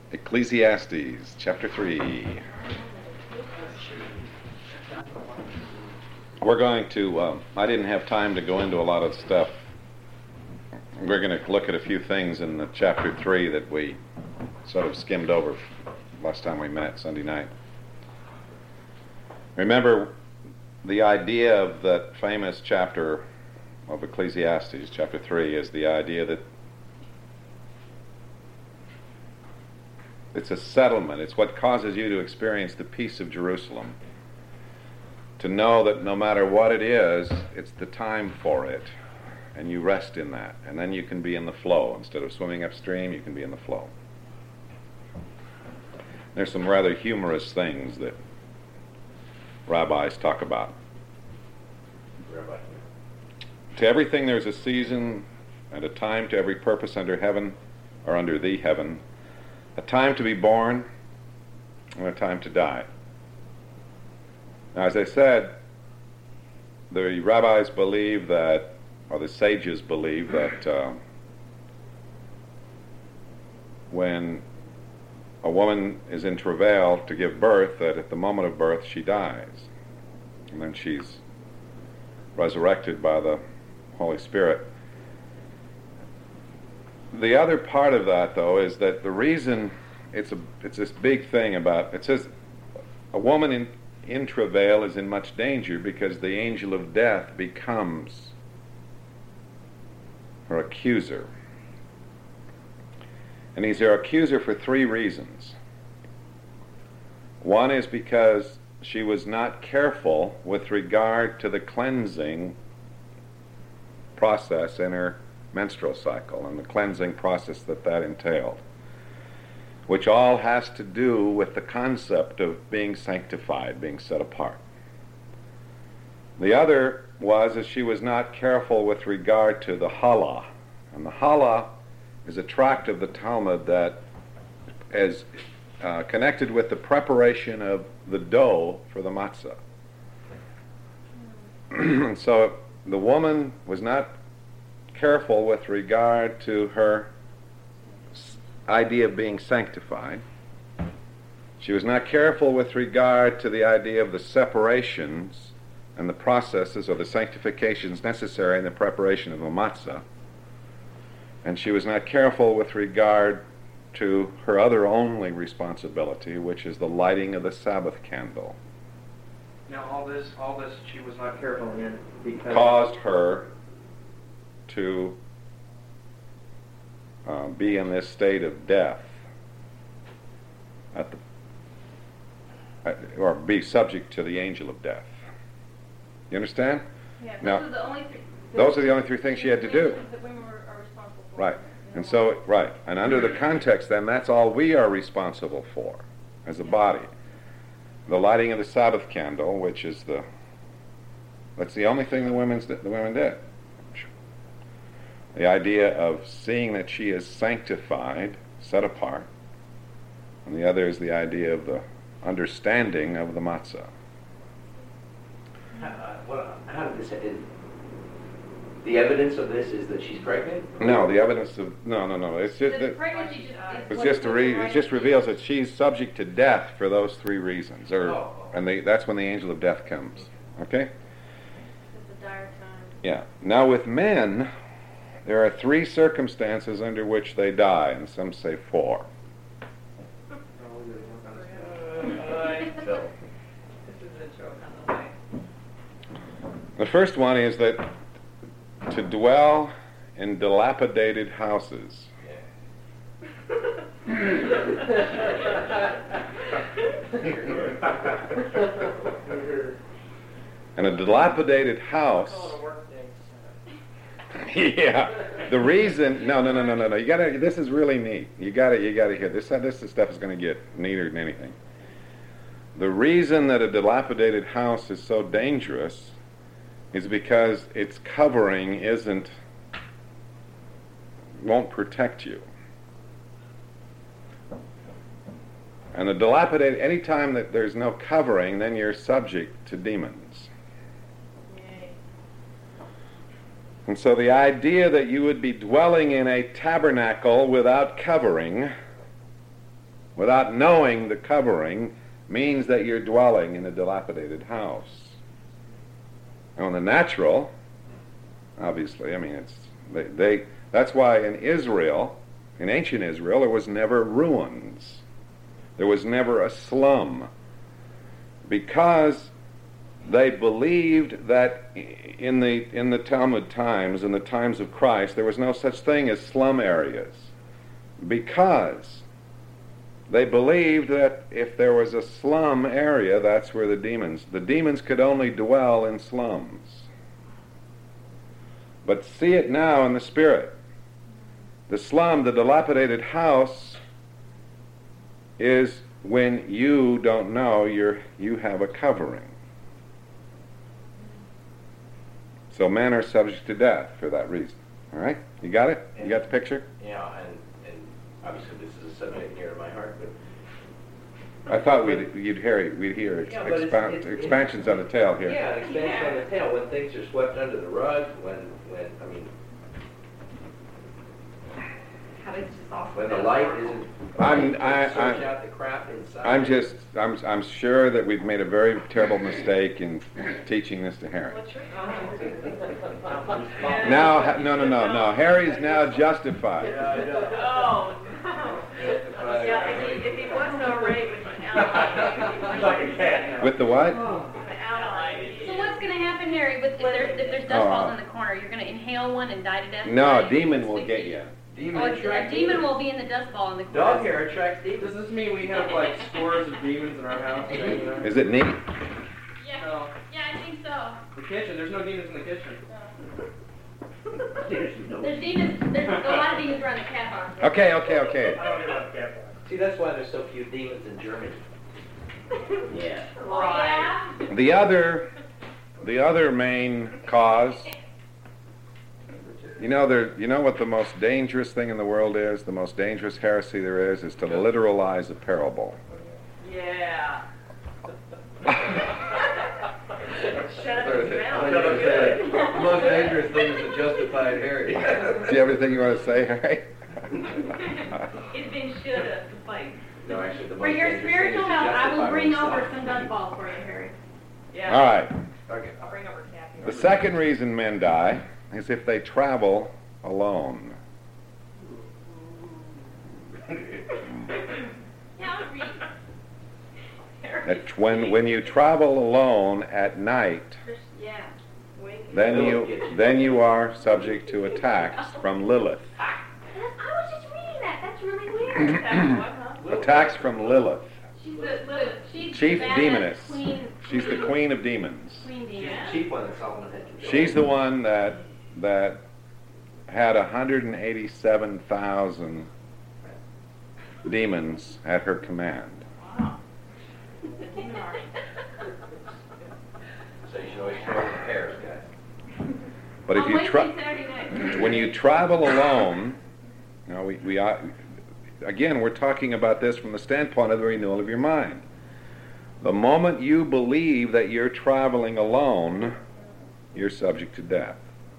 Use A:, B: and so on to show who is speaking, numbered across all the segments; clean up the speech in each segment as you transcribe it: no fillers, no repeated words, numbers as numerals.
A: Ecclesiastes, chapter 3. We're going to, I didn't have time to go into a lot of stuff. We're going to look at a few things in the chapter 3 that we sort of skimmed over last time we met, Sunday night. Remember, the idea of that famous chapter of Ecclesiastes, chapter 3, is the idea that it's a settlement. It's what causes you to experience the peace of Jerusalem. To know that no matter what it is, it's the time for it. And you rest in that. And then you can be in the flow. Instead of swimming upstream, you can be in the flow. There's some rather humorous things that rabbis talk about. To everything there's a season and a time to every purpose under heaven, or under the heaven. A time to be born and a time to die. Now, as I said, the rabbis believe that, or the sages believe that when a woman is in travail to give birth, that at the moment of birth she dies. And then she's resurrected by the Holy Spirit. The other part of that, though, is that the reason it's this big thing about, it says a woman in travail is in much danger because the angel of death becomes her accuser. And he's her accuser for three reasons. One is because she was not careful with regard to the cleansing process in her menstrual cycle and the cleansing process that entailed, which all has to do with the concept of being sanctified, being set apart. The other was that she was not careful with regard to the challah. And the challah is a tract of the Talmud that is connected with the preparation of the dough for the matzah. And so the woman was not careful with regard to her idea of being sanctified. She was not careful with regard to the idea of the separations and the processes or the sanctifications necessary in the preparation of the matzah. And she was not careful with regard to her other only responsibility, which is the lighting of the Sabbath candle.
B: Now all this she was not careful in because
A: caused her to be in this state of death or be subject to the angel of death. You understand?
C: Yeah,
A: Now, those are the only three things she had to do.
C: That women are responsible for.
A: Right. And so, right. And under the context, then, that's all we are responsible for as a body. The lighting of the Sabbath candle, which is that's the only thing the women did. The idea of seeing that she is sanctified, set apart, and the other is the idea of the understanding of the matzah.
D: How did this end? The evidence of this is that she's pregnant?
A: No, the evidence of no. It's just
C: The pregnancy
A: it just reveals that she's subject to death for those three reasons, and that's when the angel of death comes. Okay.
C: It's a dire time.
A: Yeah. Now with men, there are three circumstances under which they die, and some say four. The first one is that to dwell in dilapidated houses. And a dilapidated house. Yeah. The reason no. You gotta. This is really neat. You gotta hear this. This stuff is going to get neater than anything. The reason that a dilapidated house is so dangerous is because its covering won't protect you. And the dilapidated, any time that there's no covering, then you're subject to demons.
C: Yay.
A: And so the idea that you would be dwelling in a tabernacle without covering without knowing the covering, means that you're dwelling in a dilapidated house. Now, in the natural, obviously, I mean, that's why in Israel, in ancient Israel, there was never ruins. There was never a slum. Because they believed that in the Talmud times, in the times of Christ, there was no such thing as slum areas. Because they believed that if there was a slum area, that's where the demons could only dwell in slums. But see it now in the spirit. The slum, the dilapidated house, is when you don't know you have a covering. So men are subject to death for that reason. All right? You got it? You got the picture?
D: Yeah, and obviously this is a subject near to my heart, but
A: I thought we'd hear
D: Yeah, but
A: expansions on the tail here.
D: yeah, an expansion on the tail when things are swept under the rug, when the light isn't search out the crap inside.
A: I'm sure that we've made a very terrible mistake in teaching this to Harry. Now, no. Harry's now justified.
C: Oh, no. Yeah, if he wasn't already with an ally.
A: With the what?
E: So what's going to happen, Harry, if there's dust balls in the corner? You're going to inhale one and die to death?
A: No, a demon will get you.
E: A demon will be in the dust ball in the corner.
D: Dog hair attracts demons.
B: Does this mean we have like scores of demons in our house?
A: Is it neat?
E: Yeah.
B: No.
E: Yeah, I think so.
B: The kitchen. There's no demons in the kitchen.
E: There's demons. There's a lot of demons around the cat farm.
A: Okay.
B: I don't hear about the cat farm.
D: See, that's why there's so few demons in Germany. Yeah.
E: Right.
A: The other main cause. You know what the most dangerous thing in the world is? The most dangerous heresy there is to literalize a parable.
C: Yeah. Shut up
D: The
C: his mouth.
D: most dangerous thing is a justified Harry.
A: Do you have anything you want to say, Harry?
C: It's been shoulda, like.
D: No, actually, the
E: For
D: most
E: your
D: dangerous thing
E: spiritual
D: is to
E: health, I will
D: justify
E: bring
D: oneself.
E: over some dust balls for you, Harry.
C: Yeah.
A: All right.
D: Okay.
C: I'll bring over Kathy.
A: The second reason men die is if they travel alone.
E: Yeah, I'll read.
A: That when you travel alone at night,
C: Yeah. Wait.
A: then you are subject to attacks from Lilith.
E: I was just reading that. That's really weird.
A: Attacks from Lilith,
E: She's
A: chief
E: the badass
A: demoness.
E: Queen.
A: She's the queen of demons.
E: Queen
D: She's
E: demon.
D: the chief one that Solomon had control.
A: She's the one that had 187,000 demons at her command.
E: Wow.
D: So you should always travel in pairs, guys.
A: But if
E: On
A: you
E: Wednesday, Saturday night.
A: when you travel alone, again, we're talking about this from the standpoint of the renewal of your mind. The moment you believe that you're traveling alone, you're subject to death.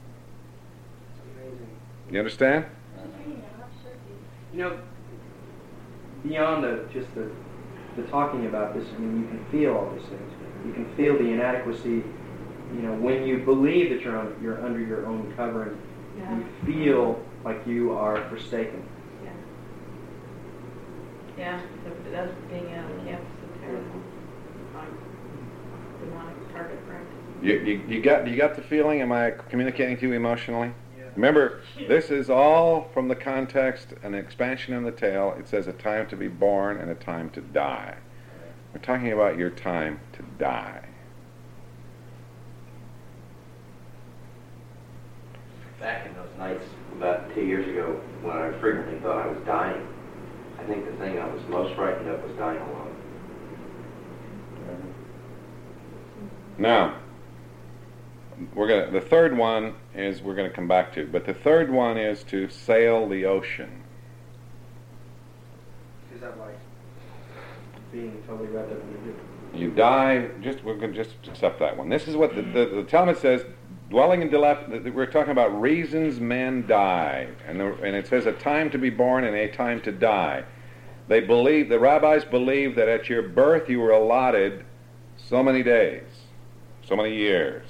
A: You understand?
B: You know, beyond just the talking about this, I mean, you can feel all these things. You can feel the inadequacy. You know, when you believe that you're under your own covering, you feel like you are forsaken.
C: Yeah, that's being out of camp is so terrible. Demonic target practice.
A: You got the feeling? Am I communicating to you emotionally?
B: Yeah.
A: Remember, this is all from the context, an expansion in the tale. It says a time to be born and a time to die. We're talking about your time to die.
D: Back in those nights about 2 years ago when I frequently thought I was dying, I think the thing I was most frightened of was dying alone.
A: Now, the third one is we're going to come back to, but the third one is to sail the ocean.
B: Is that like being totally wrapped up in the
A: You die. We're going to just accept that one. This is what the Talmud says. Dwelling in dilapidated. We're talking about reasons men die, and it says a time to be born and a time to die. the rabbis believed that at your birth you were allotted so many days, so many years.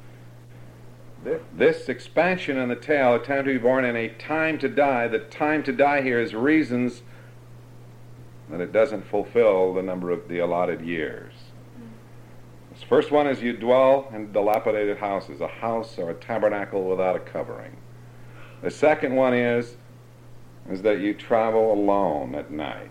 A: This expansion in the tale, a time to be born and a time to die, the time to die here is reasons that it doesn't fulfill the number of the allotted years. This first one is you dwell in dilapidated houses, a house or a tabernacle without a covering. The second one is that you travel alone at night.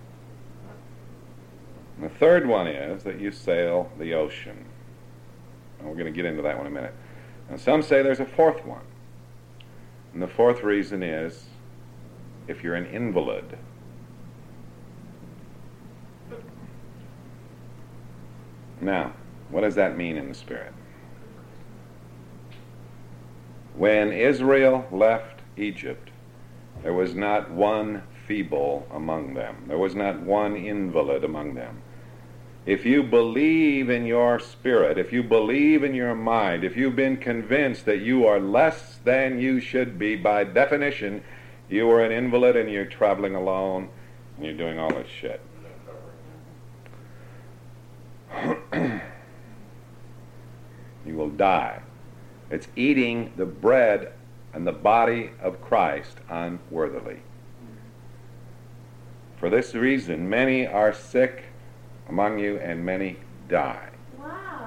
A: And the third one is that you sail the ocean. And we're going to get into that one in a minute. And some say there's a fourth one. And the fourth reason is if you're an invalid. Now, what does that mean in the Spirit? When Israel left Egypt, there was not one feeble among them. There was not one invalid among them. If you believe in your spirit, if you believe in your mind, if you've been convinced that you are less than you should be, by definition, you are an invalid and you're traveling alone and you're doing all this shit. You will die. It's eating the bread and the body of Christ unworthily. For this reason, many are sick among you and many die.
C: Wow.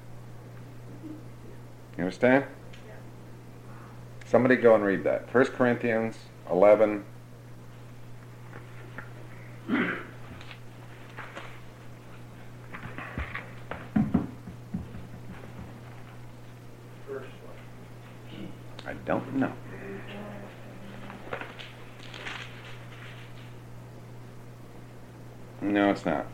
A: You understand?
C: Yeah.
A: Somebody go and read that. 1 Corinthians 11. I don't know. No, it's not.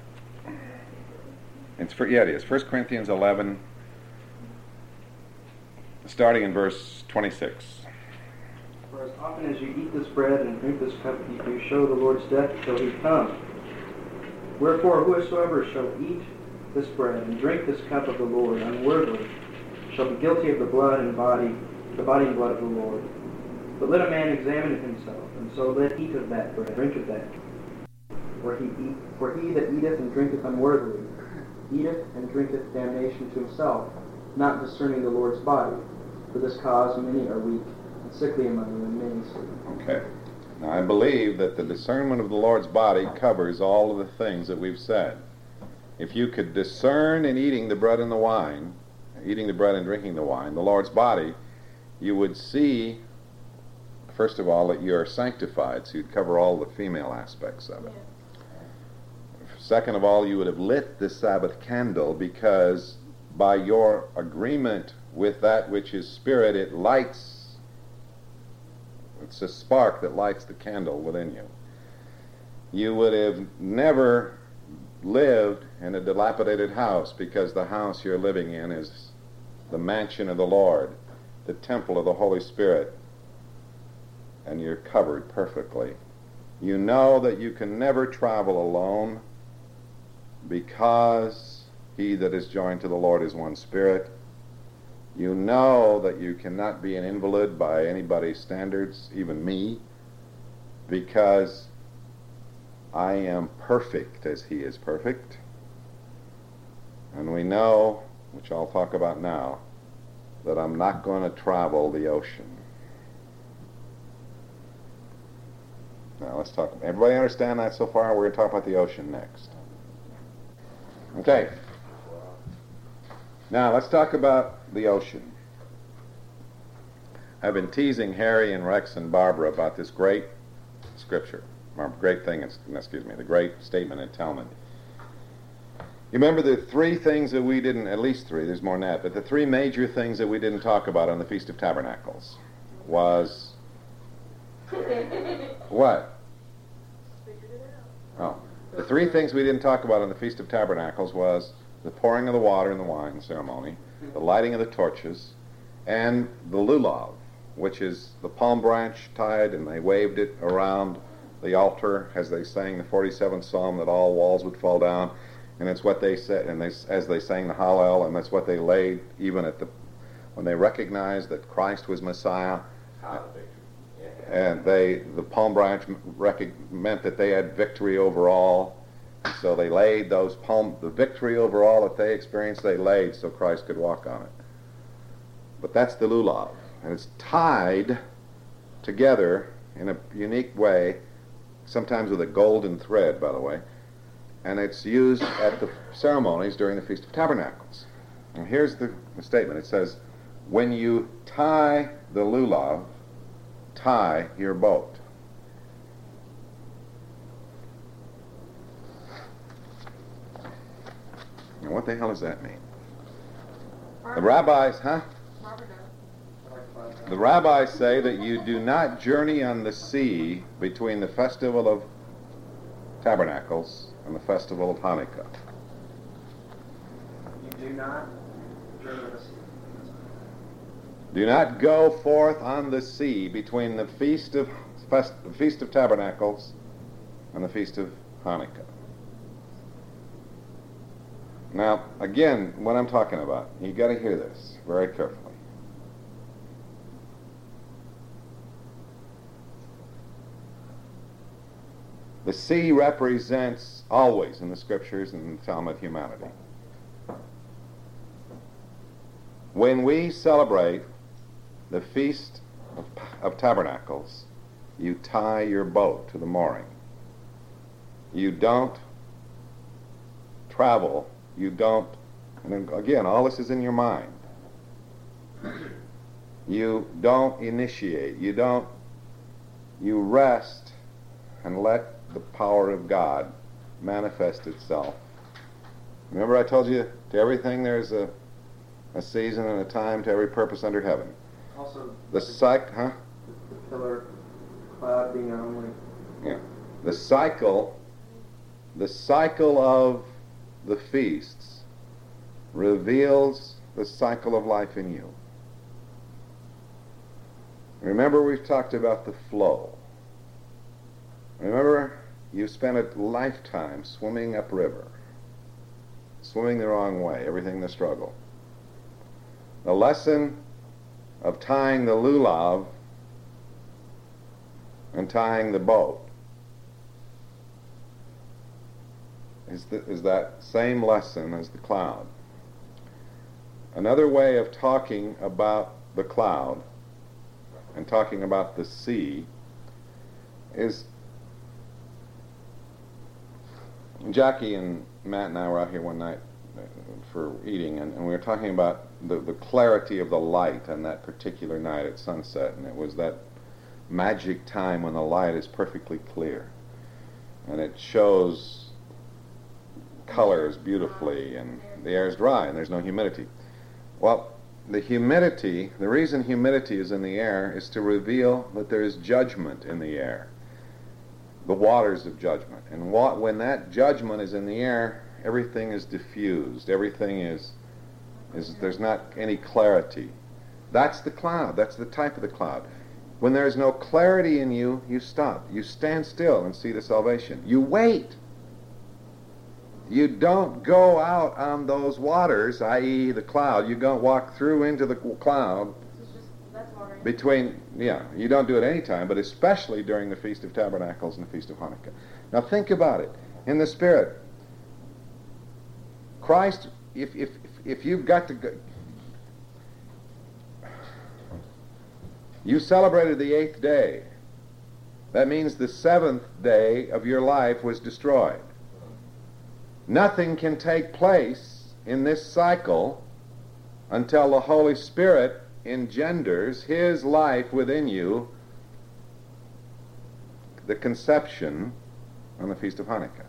A: It is. 1 Corinthians 11, starting in verse 26.
B: For as often as you eat this bread and drink this cup, you do show the Lord's death till he come. Wherefore, whosoever shall eat this bread and drink this cup of the Lord unworthily shall be guilty of the body and blood of the Lord. But let a man examine himself, and so let eat of that bread, drink of that. For he that eateth and drinketh unworthily eateth and drinketh damnation to himself, not discerning the Lord's body. For this cause many are weak and sickly among you, and many sleep.
A: Okay. Now I believe that the discernment of the Lord's body covers all of the things that we've said. If you could discern in eating the bread and the wine, eating the bread and drinking the wine, the Lord's body, you would see, first of all, that you are sanctified, so you'd cover all the female aspects of it.
C: Yeah.
A: Second of all, you would have lit the Sabbath candle, because by your agreement with that which is spirit, it lights, it's a spark that lights the candle within you. You would have never lived in a dilapidated house, because the house you're living in is the mansion of the Lord, the temple of the Holy Spirit, and you're covered perfectly. You know that you can never travel alone, because he that is joined to the Lord is one spirit. You know that you cannot be an invalid by anybody's standards, even me, because I am perfect as he is perfect. And we know, which I'll talk about now, that I'm not going to travel the ocean. Now let's talk. Everybody understand that so far? We're going to talk about the ocean next. Okay. Now let's talk about the ocean. I've been teasing Harry and Rex and Barbara about this great scripture, or great thing, the great statement in Talmud. You remember the three things that we didn't, at least three, there's more than that, but the three major things that we didn't talk about on the Feast of Tabernacles was what? Oh. The three things we didn't talk about on the Feast of Tabernacles was the pouring of the water in the wine ceremony, the lighting of the torches, and the lulav, which is the palm branch tied, and they waved it around the altar as they sang the 47th Psalm, that all walls would fall down, and it's what they said, and as they sang the Hallel, and that's what they laid even when they recognized that Christ was Messiah. And the palm branch meant that they had victory over all. So they laid the victory over all that they experienced, they laid so Christ could walk on it. But that's the lulav. And it's tied together in a unique way, sometimes with a golden thread, by the way. And it's used at the ceremonies during the Feast of Tabernacles. And here's the statement. It says, when you tie the lulav, tie your boat. Now, what the hell does that mean? The rabbis, The rabbis say that you do not journey on the sea between the Festival of Tabernacles and the Festival of Hanukkah.
B: You do not journey on the sea.
A: Do not go forth on the sea between the Feast of Tabernacles and the Feast of Hanukkah. Now, again, what I'm talking about, you got to hear this very carefully. The sea represents always in the scriptures and in the Talmud humanity. When we celebrate the Feast of Tabernacles, you tie your boat to the mooring. You don't travel. You don't, and again, all this is in your mind. You don't initiate. You rest and let the power of God manifest itself. Remember I told you, to everything there's a season and a time to every purpose under heaven.
B: Also,
A: The
B: pillar cloud being only.
A: Yeah. The cycle of the feasts reveals the cycle of life in you. Remember, we've talked about the flow. Remember, you spent a lifetime swimming upriver, swimming the wrong way, everything the struggle. The lesson of tying the lulav and tying the boat is that same lesson as the cloud. Another way of talking about the cloud and talking about the sea is, Jackie and Matt and I were out here one night for eating, and we were talking about the clarity of the light on that particular night at sunset, and it was that magic time when the light is perfectly clear and it shows colors beautifully and the air is dry and there's no humidity. Well, the reason humidity is in the air is to reveal that there is judgment in the air, the waters of judgment. And when that judgment is in the air, everything is diffused. Everything is there's not any clarity. That's the cloud. That's the type of the cloud. When there is no clarity in you, you stop. You stand still and see the salvation. You wait. You don't go out on those waters, i.e. the cloud. You don't walk through into the cloud. You don't do it any time, but especially during the Feast of Tabernacles and the Feast of Hanukkah. Now think about it. In the Spirit, Christ, if you've got to go, you celebrated the 8th day. That means the 7th day of your life was destroyed. Nothing can take place in this cycle until the Holy Spirit engenders His life within you, the conception on the Feast of Hanukkah.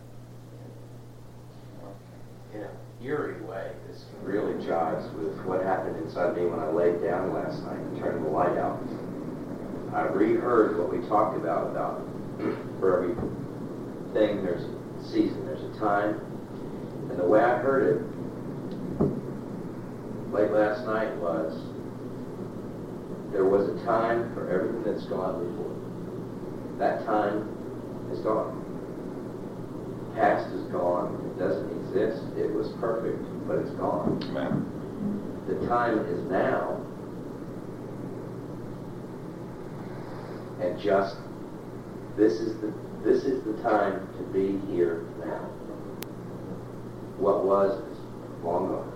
D: In a eerie way, this really jives with what happened inside me when I laid down last night and turned the light out. I reheard what we talked about for everything there's a season, there's a time. And the way I heard it late last night was, there was a time for everything that's gone before. That time is gone. Past is gone. It doesn't exist. It was perfect, but it's gone.
A: Amen.
D: The time is now. and just, this is the time to be here now. What was is long gone.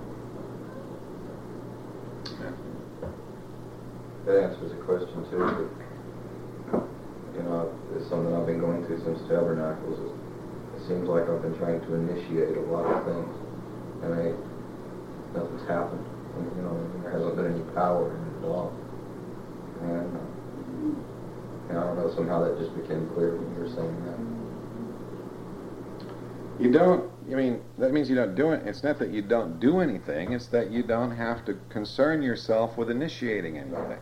F: That answers the question too. But, you know, it's something I've been going through since Tabernacles. It seems like I've been trying to initiate a lot of things, and nothing's happened. And, you know, there hasn't been any power in it at all. And I don't know, somehow that just became clear when you were saying that.
A: You don't, I mean, that means you don't do it. It's not that you don't do anything, it's that you don't have to concern yourself with initiating anything.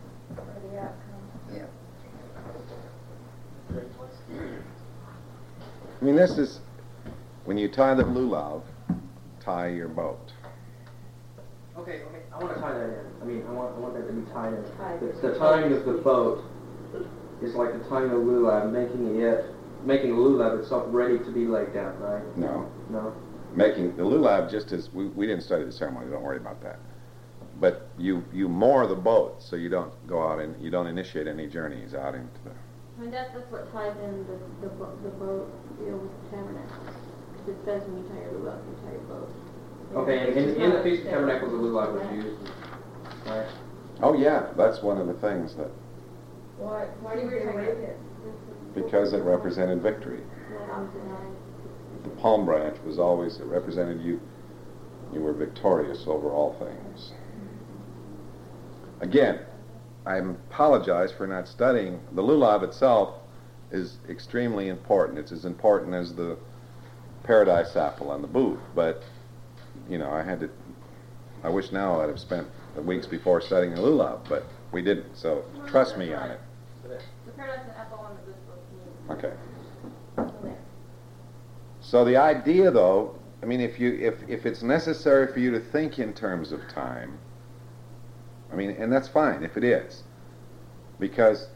A: I mean, this is, when you tie the lulav, tie your boat.
B: Okay, I want to tie that in. I mean, I want that to be tied in. The tying of the boat is like the tying of the lulav, making the lulav itself ready to be laid down, right?
A: No.
B: No?
A: Making the lulav just as, we didn't study the ceremony, don't worry about that. But you moor the boat so you don't go out and you don't initiate any journeys out into the...
C: I mean, that's what ties in the boat deal with the tabernacle. Because it says when you tie your lulav, you tie your boat.
B: Okay, and in the Feast of Tabernacles, the lulav was used, right?
A: Oh yeah, that's one of the things that,
C: Why do you get away with it?
A: because it represented victory. The palm branch was always, it represented you were victorious over all things. Again, I apologize for not studying. The lulav itself is extremely important. It's as important as the paradise apple on the booth. But, you know, I wish now I'd have spent the weeks before studying the lulav, but we didn't. So trust me on it.
C: The paradise apple on the booth.
A: Okay. So the idea, though, I mean, if it's necessary for you to think in terms of time, I mean, and that's fine if it is, because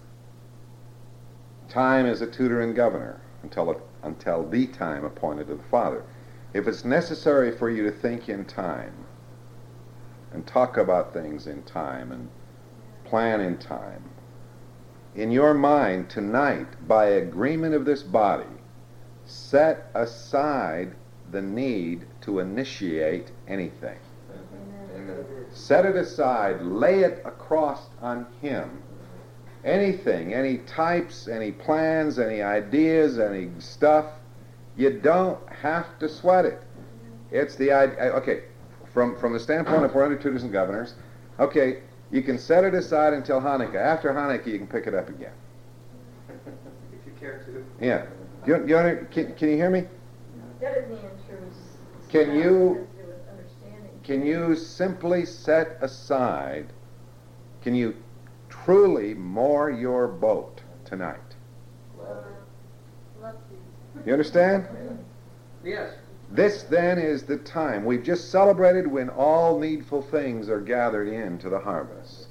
A: time is a tutor and governor until the time appointed of the Father. If it's necessary for you to think in time and talk about things in time and plan in time, in your mind tonight, by agreement of this body, set aside the need to initiate anything.
F: Amen.
A: Set it aside, lay it across on Him. Anything, any types, any plans, any ideas, any stuff, you don't have to sweat it. It's the idea. Okay, from the standpoint of we're under tutors and governors, okay, you can set it aside until Hanukkah. After Hanukkah, you can pick it up again.
B: If you care to.
A: Yeah. Can you hear me?
C: That isn't even true.
A: Can you simply set aside, can you truly moor your boat tonight? You understand?
B: Yes.
A: This then is the time. We've just celebrated when all needful things are gathered into the harvest.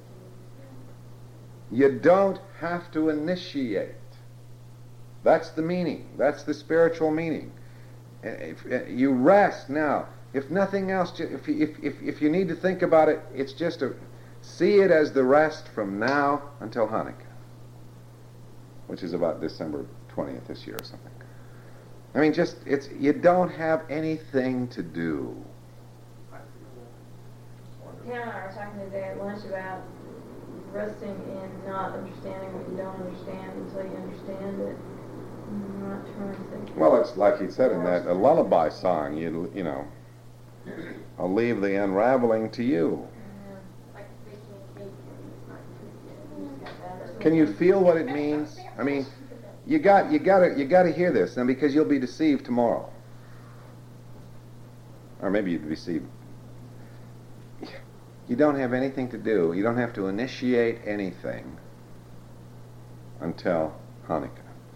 A: You don't have to initiate. That's the meaning. That's the spiritual meaning. You rest now. If nothing else, if you need to think about it, it's just see it as the rest from now until Hanukkah, which is about December 20th this year or something. I mean, you don't have anything to do.
C: Pam and I were talking today at lunch about resting in not understanding what you don't understand until you understand it. Not trying to think.
A: Well, it's like he said in that a lullaby song. You know, I'll leave the unraveling to you.
C: Like baking a cake and it's not cooked yet.
A: Can you feel what it means? I mean, you got to hear this, and because you'll be deceived tomorrow, or maybe you'd be deceived. You don't have anything to do. You don't have to initiate anything until Hanukkah.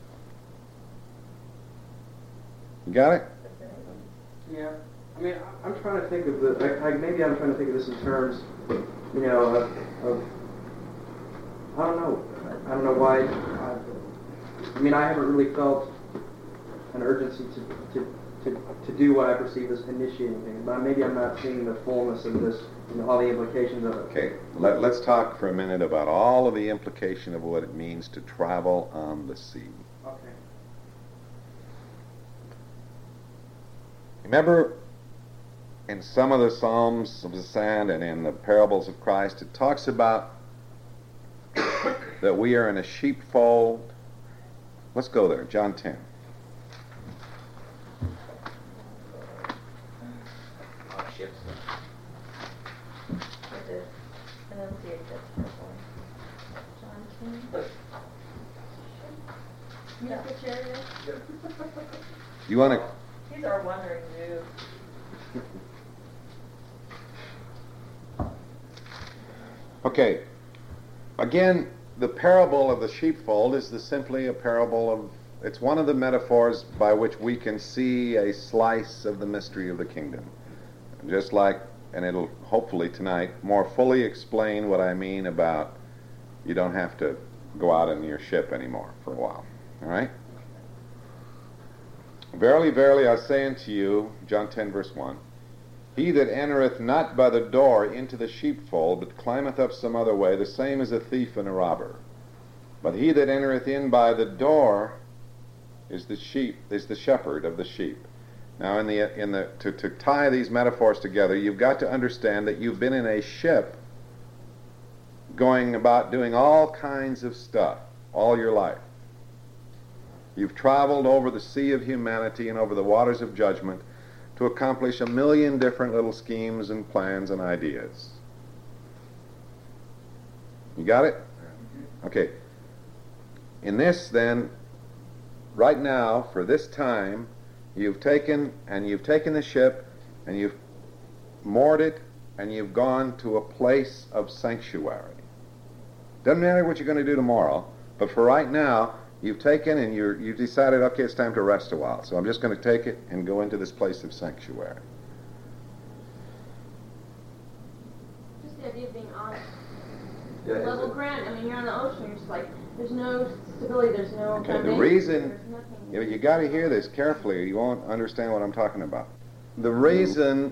A: You got it?
B: Yeah. I mean, I'm trying to think of maybe I'm trying to think of this in terms, you know, of I don't know why. I mean, I haven't really felt an urgency to do what I perceive as initiating things. But maybe I'm not seeing the fullness of this, all the implications of it.
A: Okay, let's talk for a minute about all of the implication of what it means to travel on the sea.
B: Okay.
A: Remember, in some of the Psalms of the Sand and in the parables of Christ, it talks about that we are in a sheepfold. Let's go there, John 10.
C: Enunciate this carefully. John 10. Mr. Chariot?
A: You want to...
C: He's our wandering Jew.
A: Okay. Again, the parable of the sheepfold is simply a parable of... It's one of the metaphors by which we can see a slice of the mystery of the kingdom. Just like, and it'll hopefully tonight more fully explain what I mean about you don't have to go out in your ship anymore for a while. All right? Verily, verily, I say unto you, John 10, verse 1, he that entereth not by the door into the sheepfold, but climbeth up some other way, the same is a thief and a robber. But he that entereth in by the door is the shepherd of the sheep. Now, to tie these metaphors together, you've got to understand that you've been in a ship going about doing all kinds of stuff all your life. You've traveled over the sea of humanity and over the waters of judgment to accomplish a million different little schemes and plans and ideas. You got it? Okay. In this, then, right now, for this time, you've taken the ship and you've moored it and you've gone to a place of sanctuary. Doesn't matter what you're going to do tomorrow, but for right now, you've taken and you've decided, okay, it's time to rest a while. So I'm just going to take it and go into this place of sanctuary.
C: Just the idea of being on level ground. I mean, you're on the ocean. You're just like, there's no stability. There's no
A: Okay,
C: foundation.
A: the reason,
C: There's nothing.
A: you got to hear this carefully or you won't understand what I'm talking about. The reason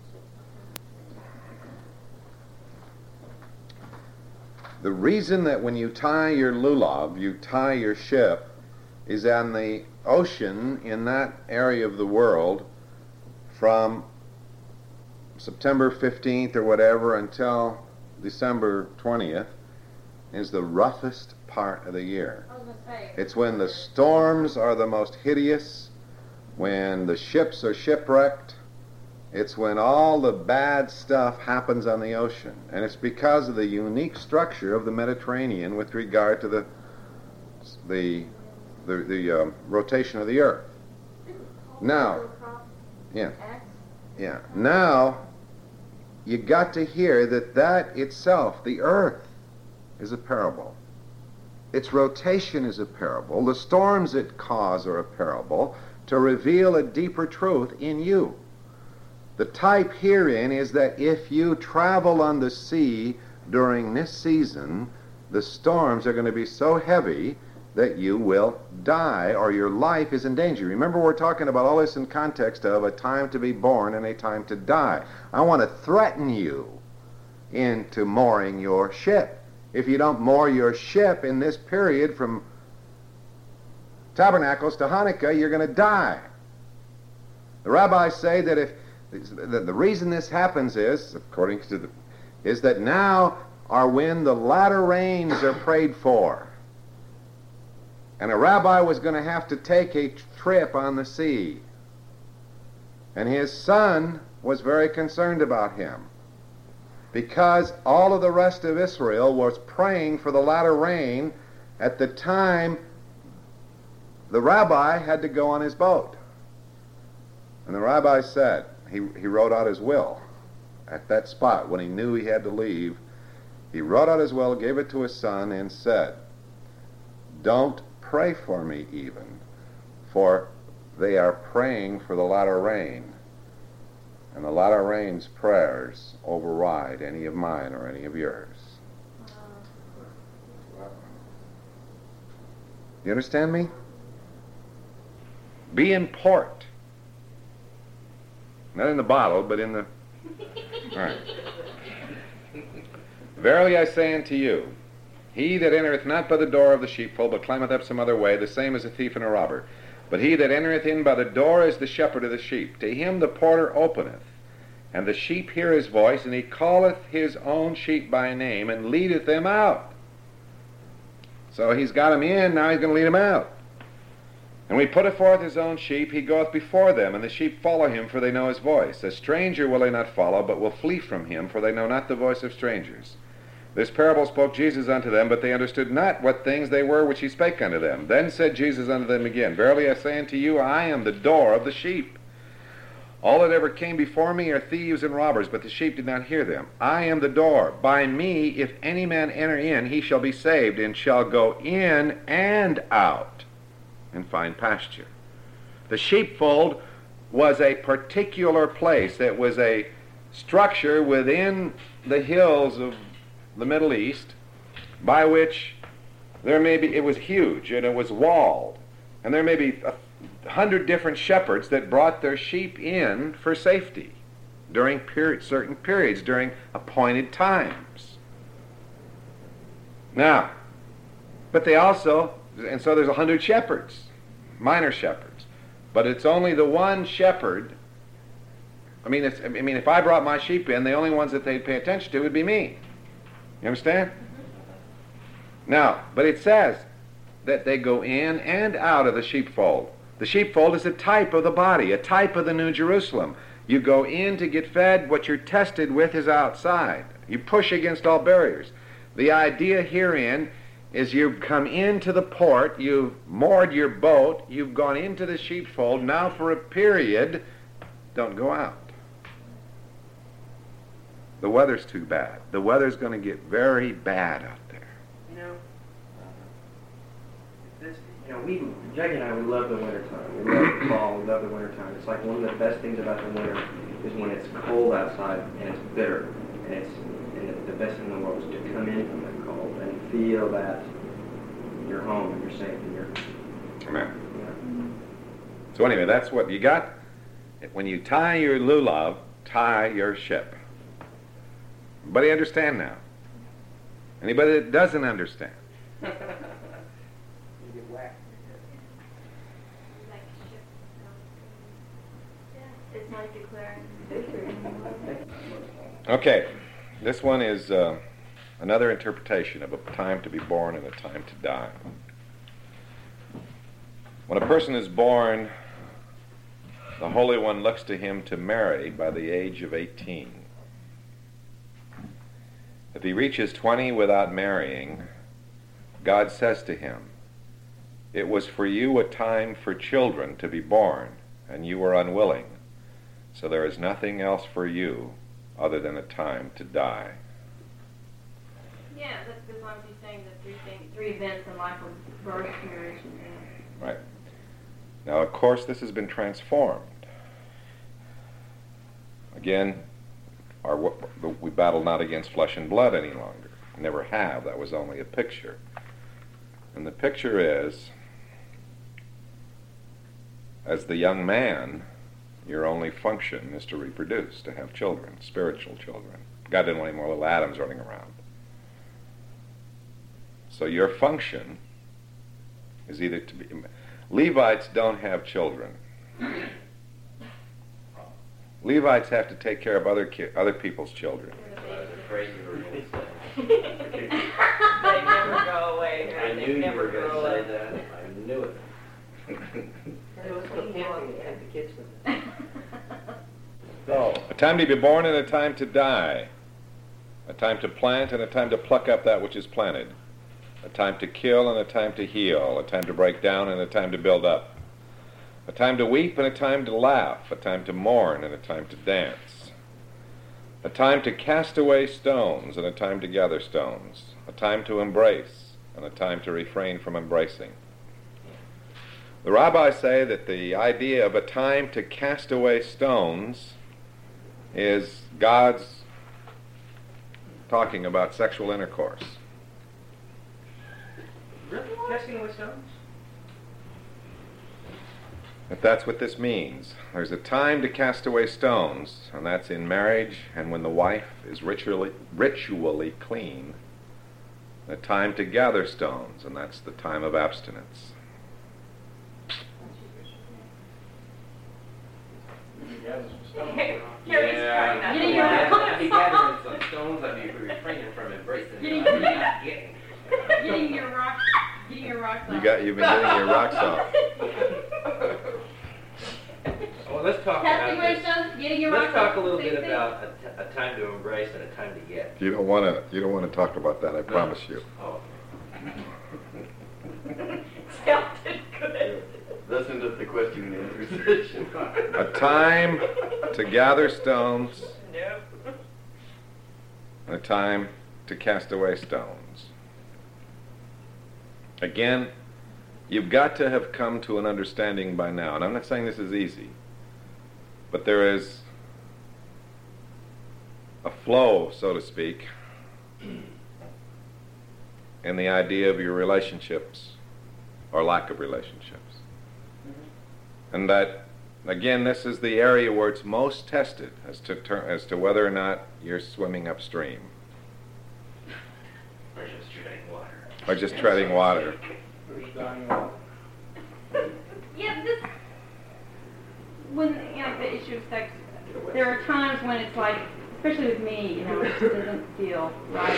A: that when you tie your lulav, you tie your ship, is on the ocean in that area of the world from September 15th or whatever until December 20th is the roughest part of the year.
C: I was going to say.
A: It's when the storms are the most hideous, when the ships are shipwrecked. It's when all the bad stuff happens on the ocean. And it's because of the unique structure of the Mediterranean with regard to the rotation of the earth. Now, yeah. Now, you got to hear that itself, the earth, is a parable. Its rotation is a parable. The storms it cause are a parable to reveal a deeper truth in you. The type herein is that if you travel on the sea during this season, the storms are going to be so heavy that you will die or your life is in danger. Remember, we're talking about all this in context of a time to be born and a time to die. I want to threaten you into mooring your ship. If you don't moor your ship in this period from Tabernacles to Hanukkah, you're going to die. The rabbis say that the reason this happens is, according to is that now are when the latter rains are prayed for. And a rabbi was going to have to take a trip on the sea. And his son was very concerned about him, because all of the rest of Israel was praying for the latter rain at the time the rabbi had to go on his boat. And the rabbi said, he wrote out his will at that spot when he knew he had to leave. He wrote out his will, gave it to his son, and said, don't pray for me even, for they are praying for the latter rain. And the latter rain's prayers override any of mine or any of yours. You understand me? Be in port. Not in the bottle, but in the... All right. Verily I say unto you, he that entereth not by the door of the sheepfold, but climbeth up some other way, the same is a thief and a robber. But he that entereth in by the door is the shepherd of the sheep. To him the porter openeth, and the sheep hear his voice, and he calleth his own sheep by name, and leadeth them out. So he's got them in, now he's going to lead them out. And when he putteth forth his own sheep, he goeth before them, and the sheep follow him, for they know his voice. A stranger will they not follow, but will flee from him, for they know not the voice of strangers. This parable spoke Jesus unto them, but they understood not what things they were which he spake unto them. Then said Jesus unto them again, Verily I say unto you, I am the door of the sheep. All that ever came before me are thieves and robbers, but the sheep did not hear them. I am the door. By me, if any man enter in, he shall be saved, and shall go in and out, and find pasture. The sheepfold was a particular place. It was a structure within the hills of the Middle East, by which it was huge, and it was walled, and there may be 100 different shepherds that brought their sheep in for safety during certain periods, during appointed times. Now, but they also, and so there's 100 shepherds, minor shepherds, but it's only the one shepherd. If I brought my sheep in, the only ones that they'd pay attention to would be me. You understand? Now, but it says that they go in and out of the sheepfold. The sheepfold is a type of the body, a type of the New Jerusalem. You go in to get fed. What you're tested with is outside. You push against all barriers. The idea herein is you've come into the port, you've moored your boat, you've gone into the sheepfold. Now for a period, don't go out. The weather's too bad. The weather's going to get very bad out there.
B: Jackie and I, we love the wintertime. We love the fall. We love the wintertime. It's like one of the best things about the winter is when it's cold outside and it's bitter, and the best thing in the world is to come in from that cold and feel that you're home and you're safe and you're.
A: Amen. Yeah. So anyway, that's what you got. When you tie your lulav, tie your ship. Everybody understand now? Anybody that doesn't understand?
C: It's like declaring victory.
A: Okay, this one is another interpretation of a time to be born and a time to die. When a person is born, the Holy One looks to him to marry by the age of 18. If he reaches 20 without marrying, God says to him, "It was for you a time for children to be born, and you were unwilling. So there is nothing else for you other than a time to die."
C: Yeah, that's as long as he's saying the three events in life of birth, marriage, and death.
A: Right. Now, of course, this has been transformed. Again, we battle not against flesh and blood any longer. Never have. That was only a picture. And the picture is, as the young man, your only function is to reproduce, to have children, spiritual children. God didn't want any more little Adams running around. So your function is either to be... Levites don't have children. Levites have to take care of other people's children.
D: Afraid you were going to say.
G: They never go away.
D: I knew you were going to say that. I knew it.
G: It was the kids with it.
A: So, a time to be born and a time to die. A time to plant and a time to pluck up that which is planted. A time to kill and a time to heal. A time to break down and a time to build up. A time to weep and a time to laugh. A time to mourn and a time to dance. A time to cast away stones and a time to gather stones. A time to embrace and a time to refrain from embracing. The rabbis say that the idea of a time to cast away stones is God's talking about sexual intercourse.
B: Really? Casting away stones?
A: But that's what this means. There's a time to cast away stones, and that's in marriage and when the wife is ritually clean. A time to gather stones, and that's the time of abstinence.
E: I'd
G: be gathering some stones. I'd be refraining from embracing it.
E: Getting your rocks off.
A: You've been getting your rocks off.
G: Well, let's talk
E: Casting away
G: about
E: stones, getting your
G: this.
E: rocks
G: Let's talk
E: off.
G: a little
E: Same
G: bit
E: thing.
G: about a time to embrace and a time to get.
A: You don't want to talk about that, I promise you.
G: Oh.
E: Sounded good.
G: Listen to the question and answer session.
A: A time to gather stones,
E: Nope.
A: a time to cast away stones. Again, you've got to have come to an understanding by now, and I'm not saying this is easy, but there is a flow, so to speak, in the idea of your relationships or lack of relationships. And that, again, this is the area where it's most tested as to whether or not you're swimming upstream
G: Or just treading water.
A: or just treading water.
E: Yeah, when the issue of sex, there are times when it's like, especially with me, it just doesn't feel right.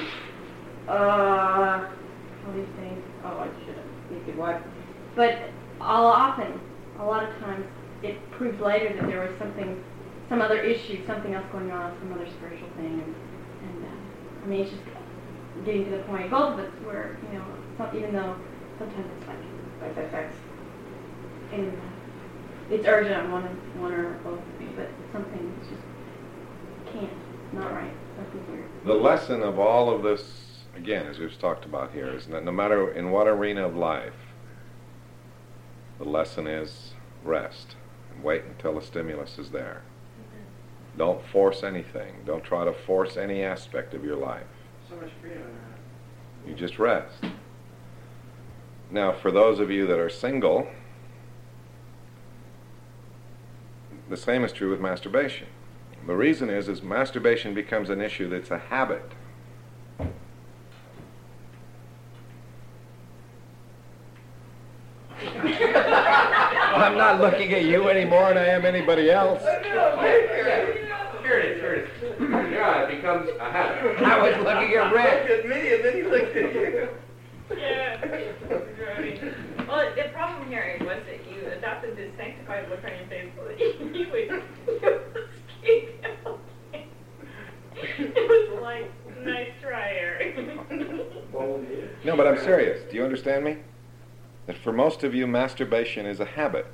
E: All these things. Oh, I should have be a good wife. But a lot of times, it proves later that there was some other issue, something else going on, some other spiritual thing, and I mean, it's just getting to the point, both of us, where even though sometimes it's like sex, and it's urgent on one or both of me, but something just can't, not right, something's weird.
A: The lesson of all of this, again, as we've talked about here, is that no matter in what arena of life, the lesson is rest and wait until the stimulus is there. Don't force anything. Don't try to force any aspect of your life.
B: So much freedom in that.
A: You just rest. Now, for those of you that are single, the same is true with masturbation. The reason is masturbation becomes an issue that's a habit. I'm not looking at you any more than I am anybody else.
G: Here it is. Yeah, it becomes a habit.
A: I was looking at Rick.
G: Looked at me and then he looked at you.
H: Yeah. Well, the problem here was that you adopted this sanctified look on your face so that you would escape him. It was like, nice try, Eric.
A: No, but I'm serious. Do you understand me? That for most of you, masturbation is a habit.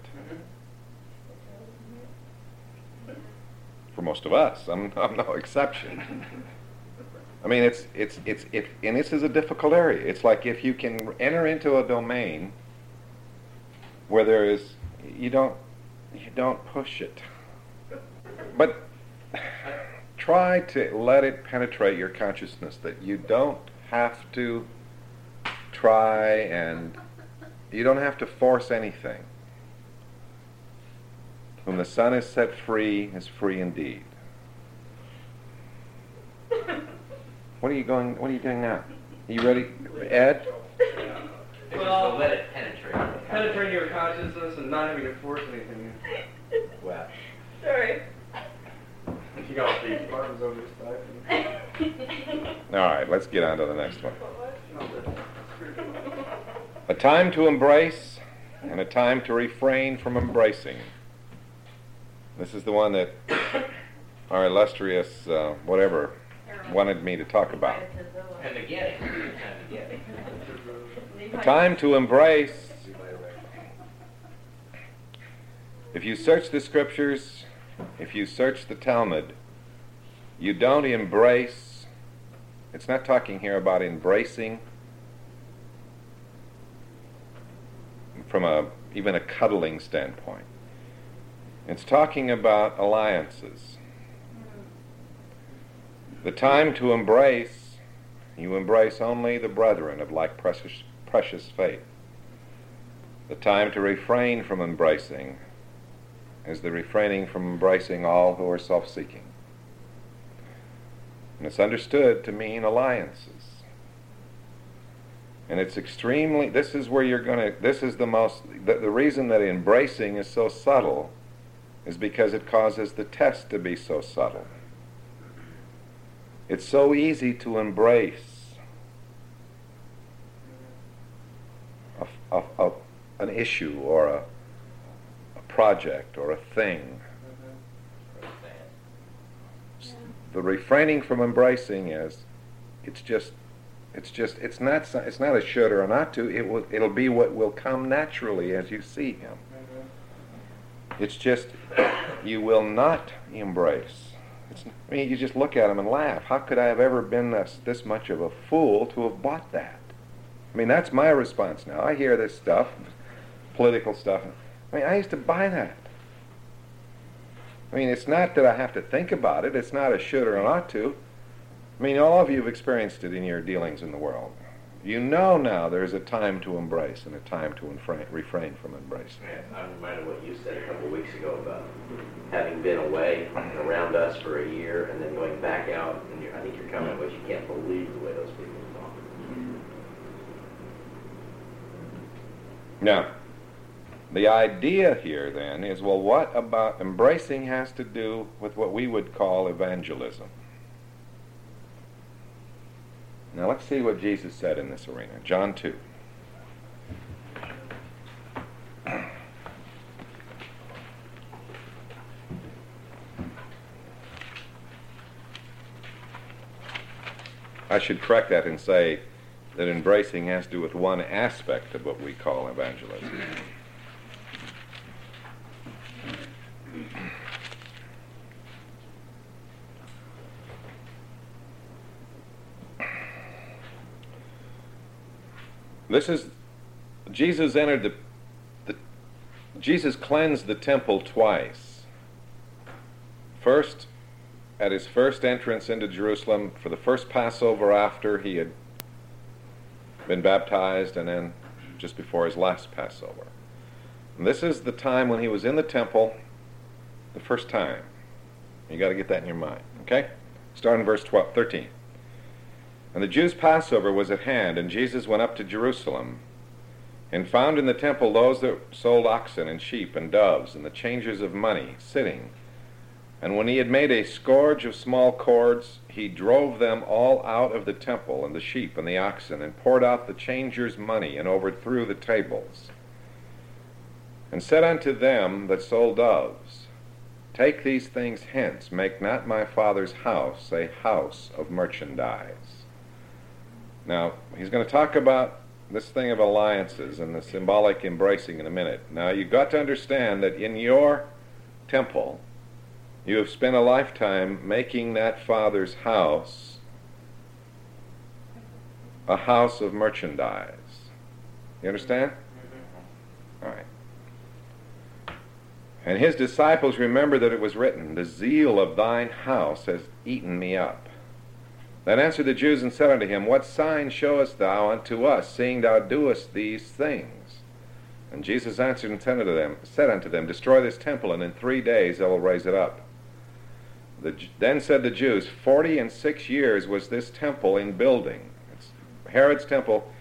A: For most of us, I'm no exception. I mean, it's and this is a difficult area. It's like if you can enter into a domain where there is, you don't push it, but try to let it penetrate your consciousness that you don't have to try and you don't have to force anything. Whom the Son is set free is free indeed. What are you doing now? Are you ready, Ed?
G: Well, let it penetrate.
B: Penetrating your consciousness and not having to force anything.
G: Wow.
H: Sorry.
B: You got the arms over his back.
A: All right, let's get on to the next one. A time to embrace and a time to refrain from embracing. This is the one that our illustrious whatever wanted me to talk about.
G: And to get it. Time to get it.
A: A time to embrace. If you search the scriptures, if you search the Talmud, you don't embrace. It's not talking here about embracing from even a cuddling standpoint. It's talking about alliances. The time to embrace, you embrace only the brethren of like precious faith. The time to refrain from embracing is the refraining from embracing all who are self-seeking. And it's understood to mean alliances. And it's extremely, this is where you're going to, this is the most, the reason that embracing is so subtle is because it causes the test to be so subtle. It's so easy to embrace an issue or a project or a thing. The refraining from embracing is, it's not a should or a not to. It'll be what will come naturally as you see him. It's just you will not embrace. You just look at him and laugh. How could I have ever been this much of a fool to have bought that? That's my response now. I hear this stuff, political stuff. I used to buy that. It's not that I have to think about it. It's not a should or an ought to. All of you have experienced it in your dealings in the world. You know now there's a time to embrace and a time to refrain from embracing.
D: I'm reminded of what you said a couple of weeks ago about having been away and around us for a year and then going back out. And I think your comment was you can't believe the way those people talk.
A: Now, the idea here then is, well, what about embracing has to do with what we would call evangelism? Now let's see what Jesus said in this arena. John 2. I should correct that and say that embracing has to do with one aspect of what we call evangelism. This is, Jesus entered Jesus cleansed the temple twice. First, at his first entrance into Jerusalem for the first Passover after he had been baptized, and then just before his last Passover. And this is the time when he was in the temple the first time. You got to get that in your mind, okay? Start in verse 13. And the Jews' Passover was at hand, and Jesus went up to Jerusalem, and found in the temple those that sold oxen and sheep and doves, and the changers of money, sitting. And when he had made a scourge of small cords, he drove them all out of the temple, and the sheep and the oxen, and poured out the changers' money, and overthrew the tables. And said unto them that sold doves, Take these things hence, make not my Father's house a house of merchandise. Now, he's going to talk about this thing of alliances and the symbolic embracing in a minute. Now, you've got to understand that in your temple, you have spent a lifetime making that Father's house a house of merchandise. You understand? All right. And his disciples remember that it was written, The zeal of thine house has eaten me up. Then answered the Jews and said unto him, What sign showest thou unto us, seeing thou doest these things? And Jesus answered and said unto them, Destroy this temple, and in 3 days I will raise it up. Then said the Jews, 46 years was this temple in building. Herod's temple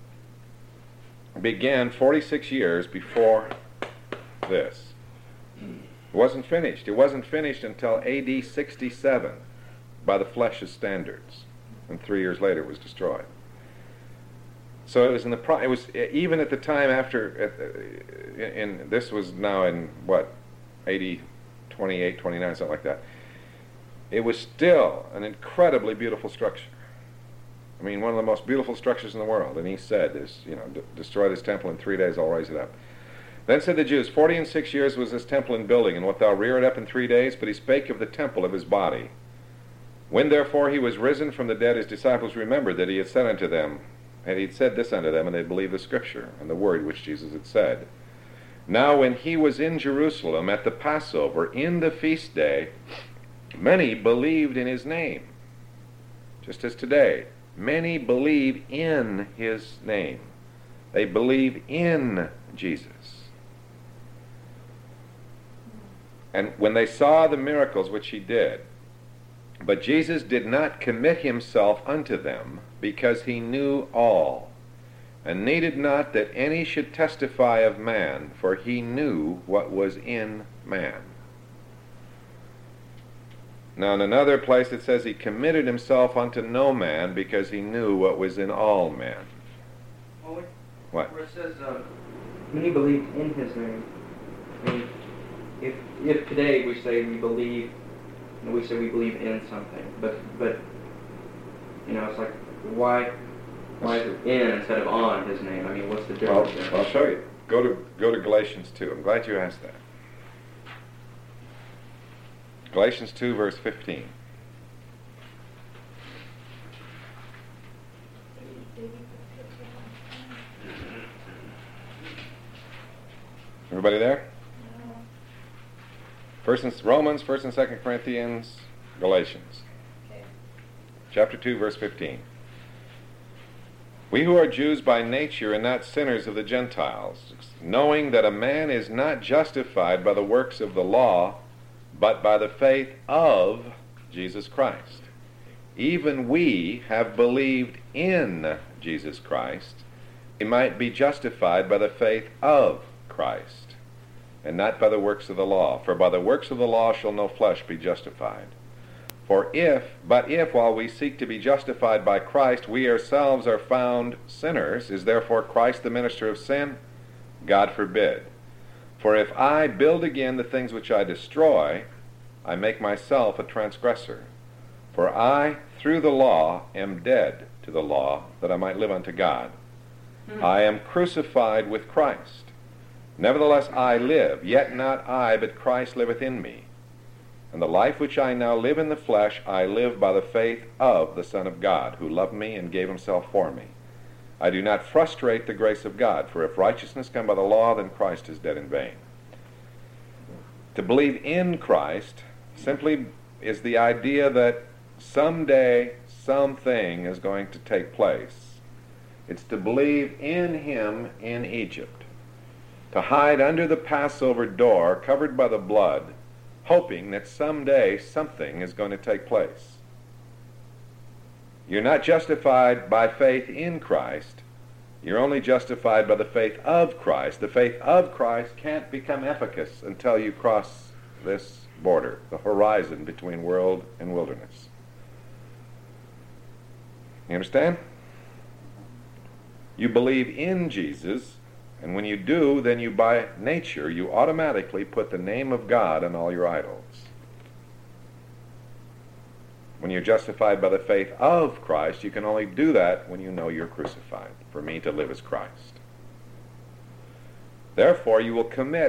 A: began 46 years before this. It wasn't finished. It wasn't finished until AD 67 by the flesh's standards, and 3 years later it was destroyed. So it was it was even at the time after, this was now in what, AD 28, 29, something like that. It was still an incredibly beautiful structure. One of the most beautiful structures in the world. And he said, destroy this temple in 3 days, I'll raise it up. Then said the Jews, 46 years was this temple in building, and wilt thou rear it up in 3 days? But he spake of the temple of his body. When therefore he was risen from the dead, his disciples remembered that he had said unto them, and he had said this unto them, and they believed the scripture and the word which Jesus had said. Now when he was in Jerusalem at the Passover, in the feast day, many believed in his name. Just as today, many believe in his name. They believe in Jesus. And when they saw the miracles which he did, but Jesus did not commit himself unto them, because he knew all, and needed not that any should testify of man, for he knew what was in man. Now in another place it says he committed himself unto no man, because he knew what was in all men.
B: Well,
A: What?
B: where it says, when he believed in his name, I mean, if today we say we believe, and we say we believe in something, but it's like, why is it in instead of on his name? I mean, what's the
A: Well,
B: difference there?
A: I'll show you. Go to Galatians 2. I'm glad you asked that. Galatians 2, verse 15. Everybody there? Romans, 1st and 2nd Corinthians, Galatians.
C: Okay.
A: Chapter 2, verse 15. We who are Jews by nature and not sinners of the Gentiles, knowing that a man is not justified by the works of the law, but by the faith of Jesus Christ. Even we have believed in Jesus Christ, he might be justified by the faith of Christ, and not by the works of the law. For by the works of the law shall no flesh be justified. But if while we seek to be justified by Christ, we ourselves are found sinners, is therefore Christ the minister of sin? God forbid. For if I build again the things which I destroy, I make myself a transgressor. For I, through the law, am dead to the law, that I might live unto God. I am crucified with Christ. Nevertheless I live, yet not I, but Christ liveth in me. And the life which I now live in the flesh, I live by the faith of the Son of God, who loved me and gave himself for me. I do not frustrate the grace of God, for if righteousness come by the law, then Christ is dead in vain. To believe in Christ simply is the idea that someday something is going to take place. It's to believe in him in Egypt, to hide under the Passover door covered by the blood, hoping that someday something is going to take place. You're not justified by faith in Christ. You're only justified by the faith of Christ. The faith of Christ can't become efficacious until you cross this border, the horizon between world and wilderness. You understand? You believe in Jesus, and when you do, then you by nature, you automatically put the name of God on all your idols. When you're justified by the faith of Christ, you can only do that when you know you're crucified. For me to live is Christ. Therefore, you will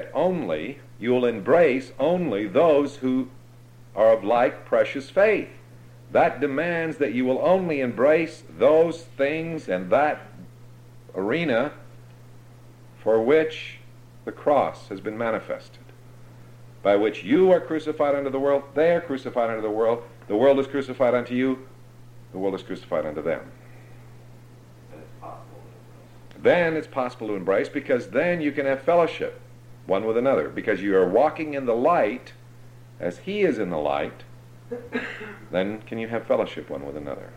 A: embrace only those who are of like precious faith. That demands that you will only embrace those things and that arena for which the cross has been manifested, by which you are crucified unto the world, they are crucified unto the world is crucified unto you, the world is crucified unto them. Then it's possible to embrace, because then you can have fellowship one with another, because you are walking in the light as he is in the light. Then can you have fellowship one with another.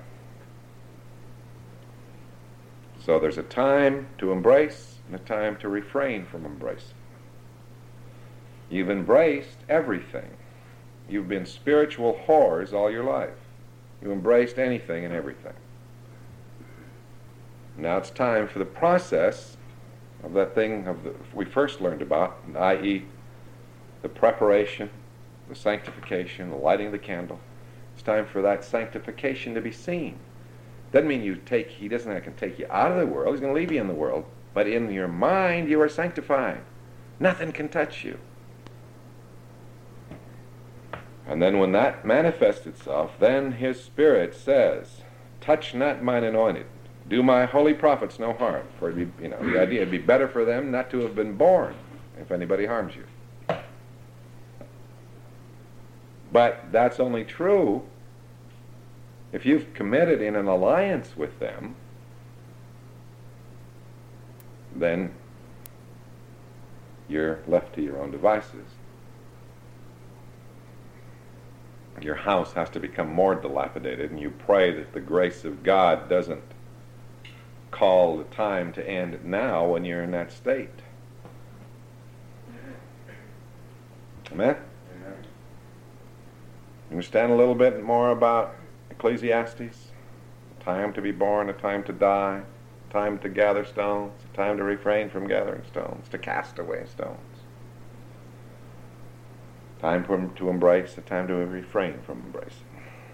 A: So there's a time to embrace and a time to refrain from embracing. You've embraced everything. You've been spiritual whores all your life. You embraced anything and everything. Now it's time for the process of that thing we first learned about, i.e. the preparation, the sanctification, the lighting of the candle. It's time for that sanctification to be seen. Doesn't mean he doesn't take you out of the world. He's going to leave you in the world. But in your mind, you are sanctified. Nothing can touch you. And then when that manifests itself, then his Spirit says, touch not mine anointed. Do my holy prophets no harm. For it'd be, the idea, it'd be better for them not to have been born if anybody harms you. But that's only true if you've committed in an alliance with them. Then you're left to your own devices. Your house has to become more dilapidated, and you pray that the grace of God doesn't call the time to end now when you're in that state. Amen? You understand a little bit more about Ecclesiastes? A time to be born, a time to die, a time to gather stones, a time to refrain from gathering stones, to cast away stones. Time to embrace, a time to refrain from embracing.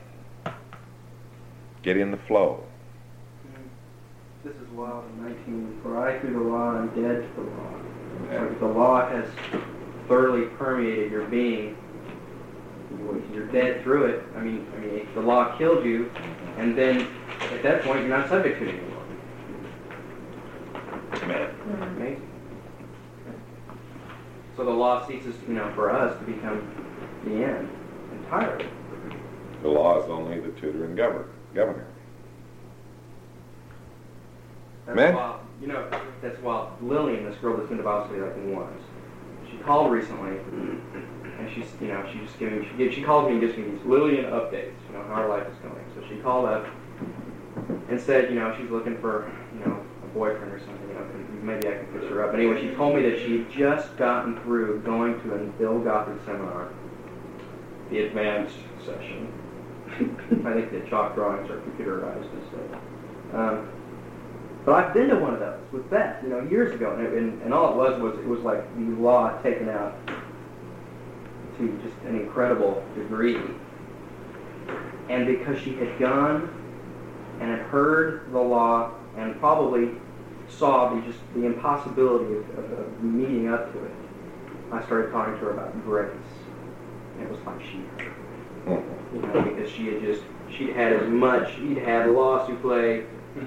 A: Get in the flow.
B: This is wild in 19. For I through the law am dead to the law. So if the law has thoroughly permeated your being, you're dead through it. I mean, if the law killed you, and then at that point you're not subject to it anymore.
A: Amen.
B: Amazing. So the law ceases, for us to become the end entirely.
A: The law is only the tutor and governor.
B: That's
A: Amen.
B: wild. That's wild. Lillian, this girl that's been to Bible study like once, she called recently, and she called me and gives me these Lillian updates, how her life is going. So she called up and said, she's looking for, a boyfriend or something, maybe I can fix her up. Anyway, she told me that she had just gotten through going to a Bill Gothard seminar, the advanced session. I think the chalk drawings are computerized and stuff. But I've been to one of those with Beth, years ago, and all it was like the law taken out to just an incredible degree. And because she had gone and had heard the law and probably saw the impossibility of meeting up to it, I started talking to her about grace. And it was like she heard. Because she'd had law souffle.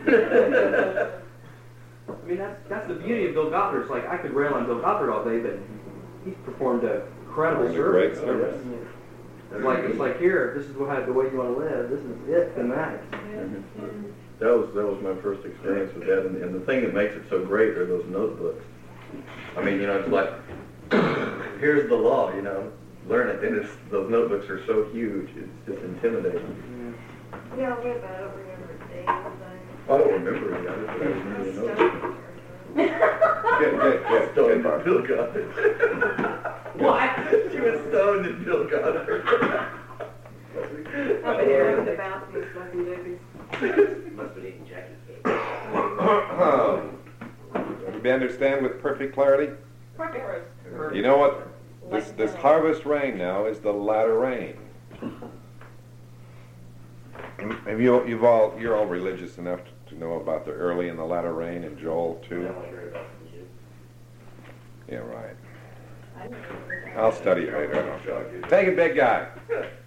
B: I mean, that's the beauty of Bill Gothard. It's like I could rail on Bill Gothard all day, but he's performed a incredible service.
A: Great service.
B: It's like here, this is the way you want to live. This is it, and that.
F: That was my first experience with that, and the thing that makes it so great are those notebooks. I mean, it's like, here's the law, learn it, and those notebooks are so huge, it's just intimidating.
C: Yeah, I don't remember days.
F: I don't remember it, but I remember the notebook.
A: Good.
F: Stoned by Bill Gothard.
B: What?
F: She was stoned in Bill Gothard.
C: I've been here with the balcony smoking doobies.
D: Must have been eating Jackie cake.
A: You understand with perfect clarity?
C: Perfect.
A: You know what? This harvest rain now is the latter rain. You're all religious enough to know about the early and the latter rain in Joel 2. Yeah, right. I'll study it later. I don't feel like it. Take it, big guy.